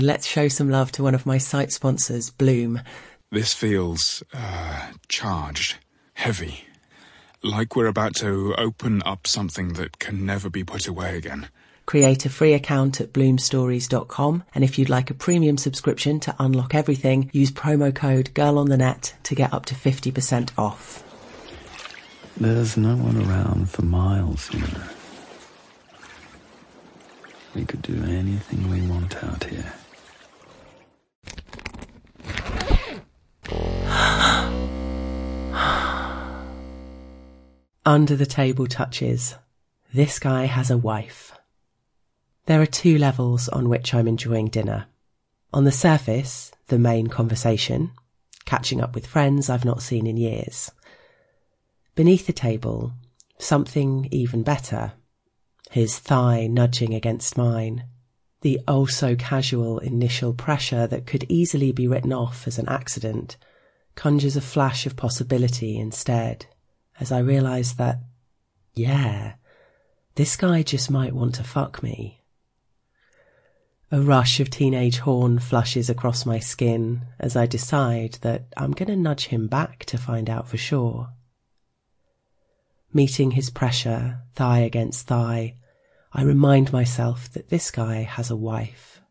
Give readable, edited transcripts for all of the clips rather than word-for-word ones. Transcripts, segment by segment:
Let's show some love to one of my site sponsors, Bloom. This feels, charged, heavy. Like we're about to open up something that can never be put away again. Create a free account at bloomstories.com, and if you'd like a premium subscription to unlock everything, use promo code GIRLONTHENET to get up to 50% off. There's no one around for miles, you know. We could do anything we want out here. Under the table touches. This guy has a wife. There are two levels on which I'm enjoying dinner. On the surface, the main conversation, catching up with friends I've not seen in years. Beneath the table, something even better. His thigh nudging against mine. The oh-so-casual initial pressure that could easily be written off as an accident conjures a flash of possibility instead, as I realise that, yeah, this guy just might want to fuck me. A rush of teenage horn flushes across my skin as I decide that I'm going to nudge him back to find out for sure. Meeting his pressure, thigh against thigh, I remind myself that this guy has a wife.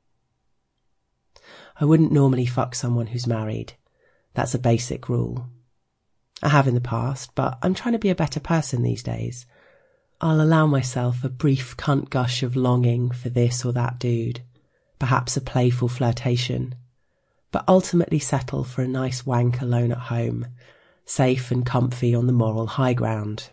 I wouldn't normally fuck someone who's married. That's a basic rule. I have in the past, but I'm trying to be a better person these days. I'll allow myself a brief cunt gush of longing for this or that dude, perhaps a playful flirtation, but ultimately settle for a nice wank alone at home, safe and comfy on the moral high ground.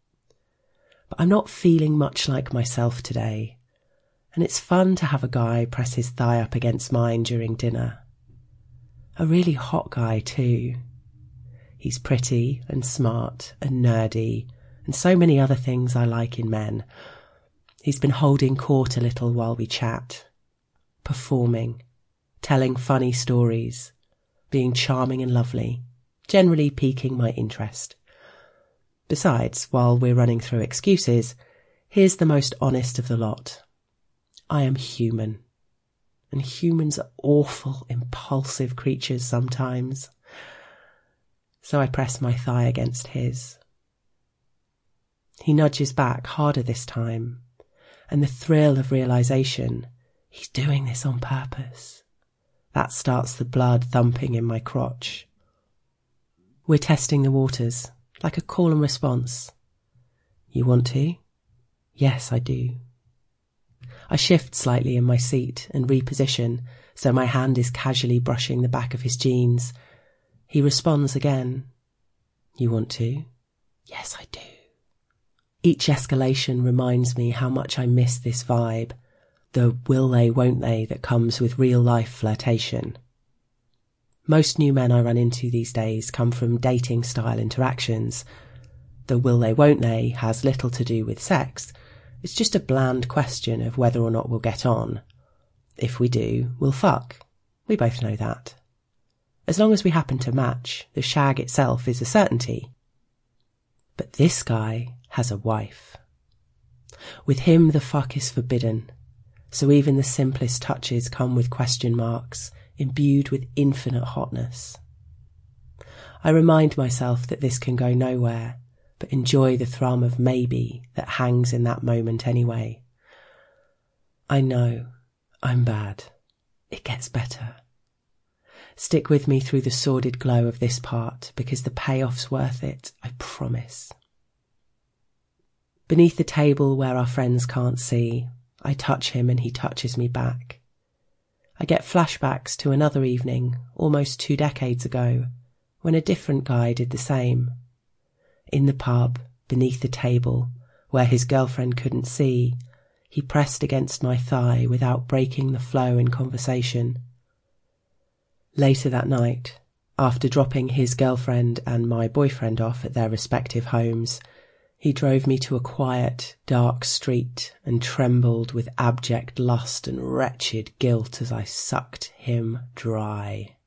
But I'm not feeling much like myself today, and it's fun to have a guy press his thigh up against mine during dinner. A really hot guy too. He's pretty and smart and nerdy, and so many other things I like in men. He's been holding court a little while we chat, performing, telling funny stories, being charming and lovely, generally piquing my interest. Besides, while we're running through excuses, here's the most honest of the lot. I am human, and humans are awful, impulsive creatures sometimes. So I press my thigh against his. He nudges back harder this time, and the thrill of realisation, he's doing this on purpose. That starts the blood thumping in my crotch. We're testing the waters, like a call and response. You want to? Yes, I do. I shift slightly in my seat and reposition, so my hand is casually brushing the back of his jeans. He responds again. You want to? Yes, I do. Each escalation reminds me how much I miss this vibe, the will they, won't they that comes with real-life flirtation. Most new men I run into these days come from dating-style interactions. The will they, won't they has little to do with sex. It's just a bland question of whether or not we'll get on. If we do, we'll fuck. We both know that. As long as we happen to match, the shag itself is a certainty. But this guy has a wife. With him, the fuck is forbidden, so even the simplest touches come with question marks, imbued with infinite hotness. I remind myself that this can go nowhere, but enjoy the thrum of maybe that hangs in that moment anyway. I know, I'm bad. It gets better. Stick with me through the sordid glow of this part, because the payoff's worth it, I promise. Beneath the table where our friends can't see, I touch him and he touches me back. I get flashbacks to another evening, almost 2 decades ago, when a different guy did the same. In the pub, beneath the table, where his girlfriend couldn't see, he pressed against my thigh without breaking the flow in conversation. Later that night, after dropping his girlfriend and my boyfriend off at their respective homes, he drove me to a quiet, dark street and trembled with abject lust and wretched guilt as I sucked him dry.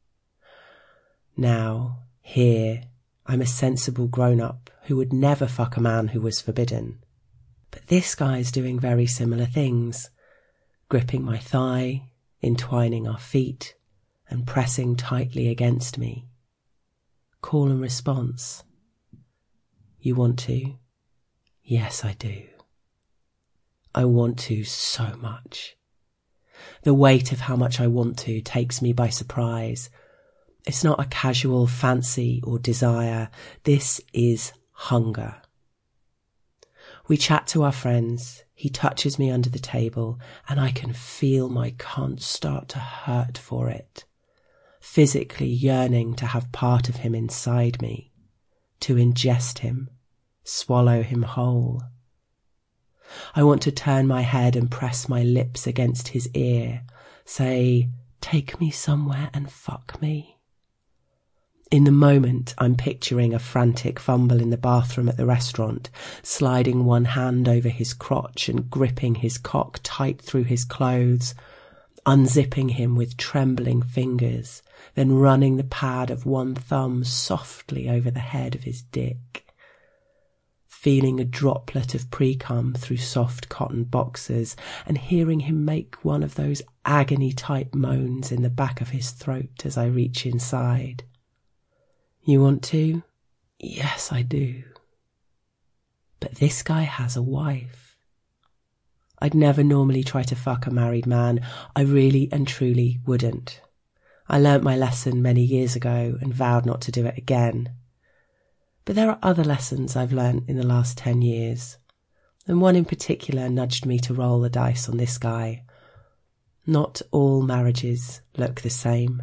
Now, here, I'm a sensible grown-up who would never fuck a man who was forbidden. But this guy's doing very similar things, gripping my thigh, entwining our feet and pressing tightly against me. Call and response. You want to? Yes, I do. I want to so much. The weight of how much I want to takes me by surprise. It's not a casual fancy or desire. This is hunger. We chat to our friends. He touches me under the table and I can feel my cunt start to hurt for it. Physically yearning to have part of him inside me, to ingest him, swallow him whole. I want to turn my head and press my lips against his ear, say, take me somewhere and fuck me. In the moment, I'm picturing a frantic fumble in the bathroom at the restaurant, sliding one hand over his crotch and gripping his cock tight through his clothes, unzipping him with trembling fingers, then running the pad of one thumb softly over the head of his dick. Feeling a droplet of pre-cum through soft cotton boxers and hearing him make one of those agony-type moans in the back of his throat as I reach inside. You want to? Yes, I do. But this guy has a wife. I'd never normally try to fuck a married man. I really and truly wouldn't. I learnt my lesson many years ago and vowed not to do it again. But there are other lessons I've learnt in the last 10 years, and one in particular nudged me to roll the dice on this guy. Not all marriages look the same.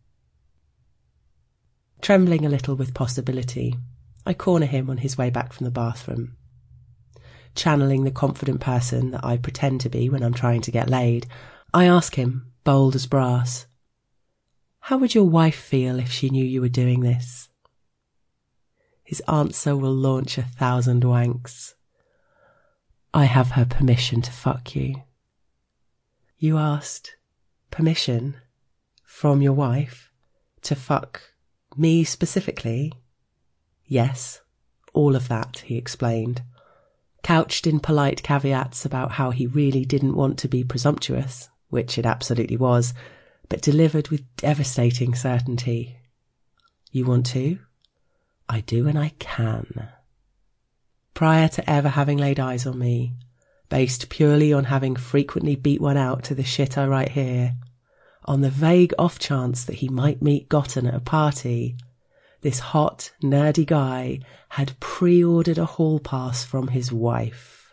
Trembling a little with possibility, I corner him on his way back from the bathroom. Channeling the confident person that I pretend to be when I'm trying to get laid, I ask him, bold as brass, how would your wife feel if she knew you were doing this? His answer will launch 1,000 wanks. I have her permission to fuck you. You asked permission from your wife to fuck me specifically? Yes, all of that, he explained, couched in polite caveats about how he really didn't want to be presumptuous, which it absolutely was, but delivered with devastating certainty. You want to? I do and I can. Prior to ever having laid eyes on me, based purely on having frequently beat one out to the shit I write here, on the vague off chance that he might meet Gotten at a party, this hot, nerdy guy had pre-ordered a hall pass from his wife.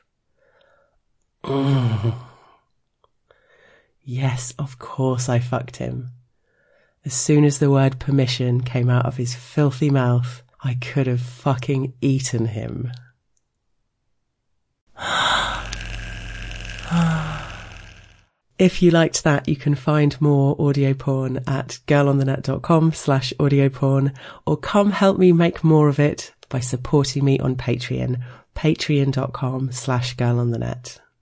Yes, of course I fucked him. As soon as the word permission came out of his filthy mouth, I could have fucking eaten him. If you liked that, you can find more audio porn at girlonthenet.com/audio porn, or come help me make more of it by supporting me on Patreon, patreon.com/girlonthenet.